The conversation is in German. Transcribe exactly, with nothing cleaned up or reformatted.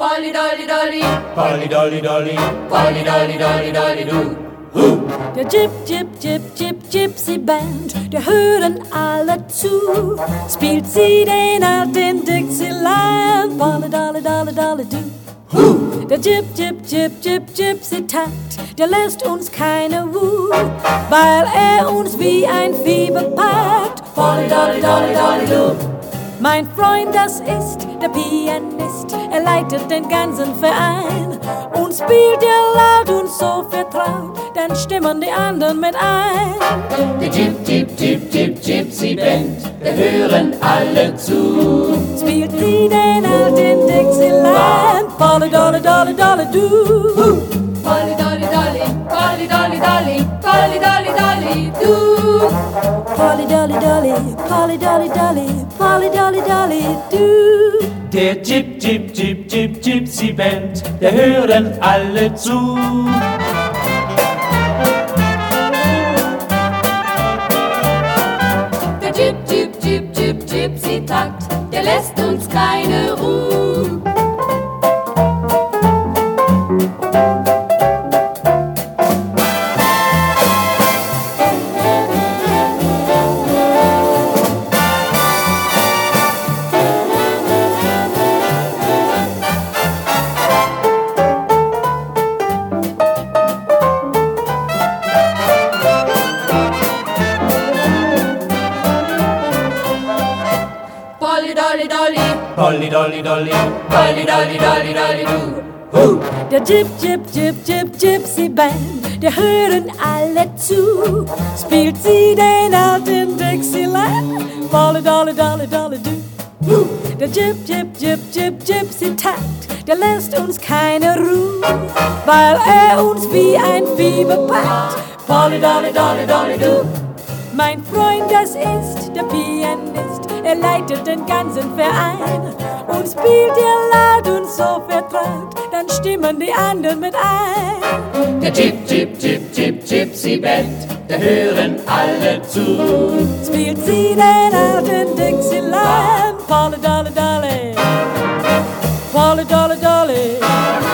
Polly Dolly Dolly, Polly Dolly Dolly, Polly Dolly Dolly Dolly du. Der Gyp, Gyp, Gyp, Gyp, Gypsy Band, der hören alle zu. Spielt sie den alten Dixieland, Polly Dolly Dolly Dolly du. Der Gyp, Gyp, Gyp, Gyp, Gypsy Takt, der lässt uns keine Ruhe, weil er uns wie ein Fieber packt, Polly Dolly Dolly Dolly du. Mein Freund, das ist der Pianist, er leitet den ganzen Verein und spielt er laut und so vertraut, dann stimmen die anderen mit ein. Der Gyp, Gyp, Gyp, Gyp, Gypsy Band, wir hören alle zu. Spielt sie den alten Dixieland, Polly Dolly Dolly Dolly du. Polly Dolly Dolly, Polly Dolly Dolly, Polly Dolly Dolly du. Polly Dolly Dolly, Polly Dolly Dolly, Polly Dolly Dolly du. Der Gyp, Gyp, Gyp, Gyp, Gypsy Band, der hören alle zu. Der Gyp, Gyp, Gyp, Gyp, Gypsy Takt, der lässt uns keine Ruhe. Polly Dolly Dolly, Polly Dolly Dolly, Polly Dolly Dolly Dolly du. Der Gyp, Gyp, Gyp, Gyp, Gypsy Band, der hören alle zu. Spielt sie den alten Dixieland, Polly Dolly Dolly Dolly du. Der Gyp, Gyp, Gyp, Gyp, Gypsy Takt, der lässt uns keine Ruhe, weil er uns wie ein Fieber packt, Polly Dolly Dolly Dolly du. Mein Freund, das ist der Pianist, er leitet den ganzen Verein und spielt er laut und so vertraut, dann stimmen die anderen mit ein. Der Gyp, Gyp, Gyp, Gyp, Gypsy Band, wir hören alle zu. Spielt sie den alten Dixieland, Polly Dolly Dolly, Polly Dolly Dolly.